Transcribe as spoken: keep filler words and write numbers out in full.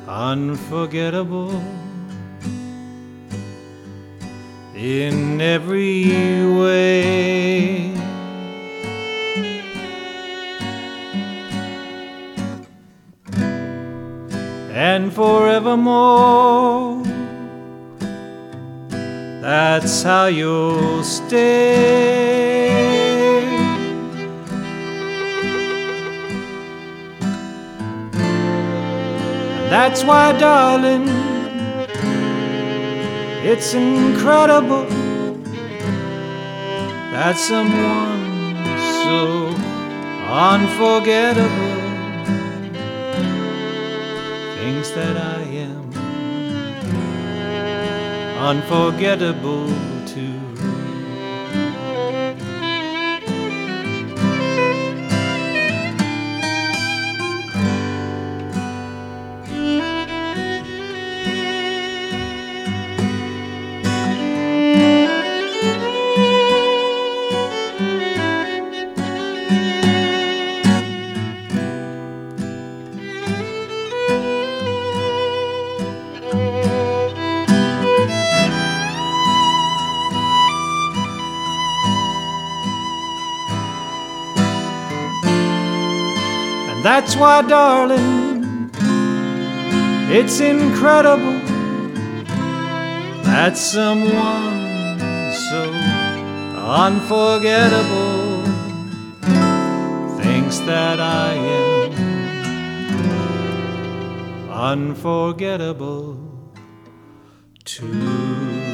unforgettable in every way. And forevermore, that's how you'll stay. And that's why, darling, it's incredible that someone so unforgettable thinks that I am unforgettable too. That's why, darling, it's incredible that someone so unforgettable thinks that I am unforgettable too.